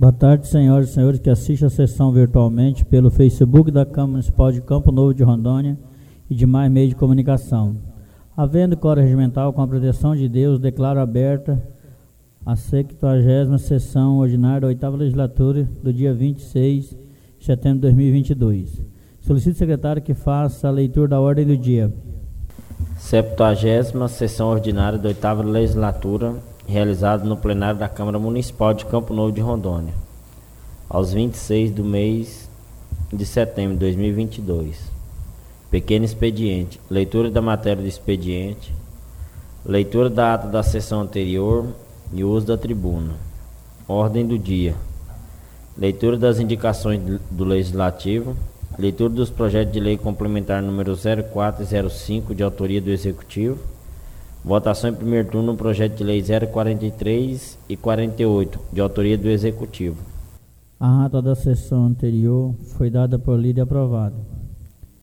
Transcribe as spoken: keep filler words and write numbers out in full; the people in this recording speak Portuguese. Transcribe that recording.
Boa tarde, senhoras e senhores que assistem a sessão virtualmente pelo Facebook da Câmara Municipal de Campo Novo de Rondônia e demais meios de comunicação. Havendo quórum regimental, com a proteção de Deus, declaro aberta a sexagésima sessão ordinária da oitava legislatura do dia vinte e seis de setembro de dois mil e vinte e dois. Solicito ao secretário que faça a leitura da ordem do dia. septuagésima sessão ordinária da oitava legislatura, realizada no plenário da Câmara Municipal de Campo Novo de Rondônia, aos vinte e seis do mês de setembro de dois mil e vinte e dois. Pequeno expediente. Leitura da matéria do expediente, leitura da ata da sessão anterior e uso da tribuna. Ordem do dia. Leitura das indicações do Legislativo, leitura dos projetos de lei complementar número zero quatro e zero cinco, de autoria do Executivo, votação em primeiro turno no projeto de lei zero quarenta e três e quarenta e oito, de autoria do Executivo. A ata da sessão anterior foi dada por lida e aprovada.